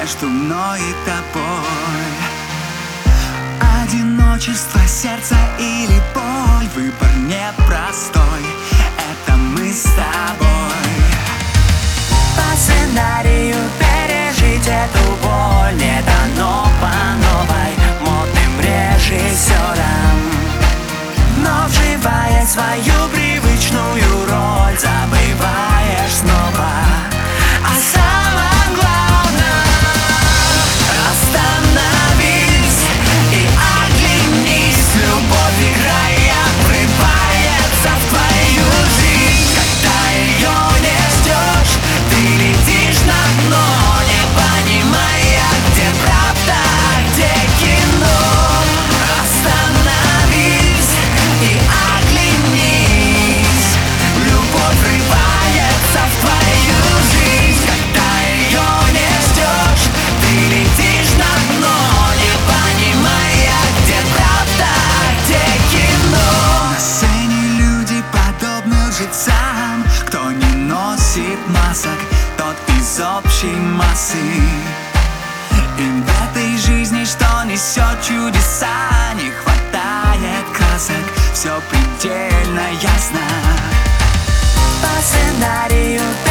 между мной и тобой. Одиночество сердца или боль, выбор непростой, это мы с тобой. По сценарию пережить эту боль не дано по новой модным режиссерам. Но вживая свою привычную роль, забываешь снова о самом главном. Остановись и оглянись, любовь играя врывается в твою жизнь. Когда ее не ждешь, ты летишь на дно, не понимая, где правда, а где кино. Остановись и оглянись, любовь врывается в твою жизнь. Когда ее не ждешь, ты летишь на дно, не понимая, где правда, а где кино. На сцене люди подобны лжецам, кто не носит масок, тот из общей массы. И в этой жизни, что несет чудеса, не хватает красок, все предельно ясно. По сценарию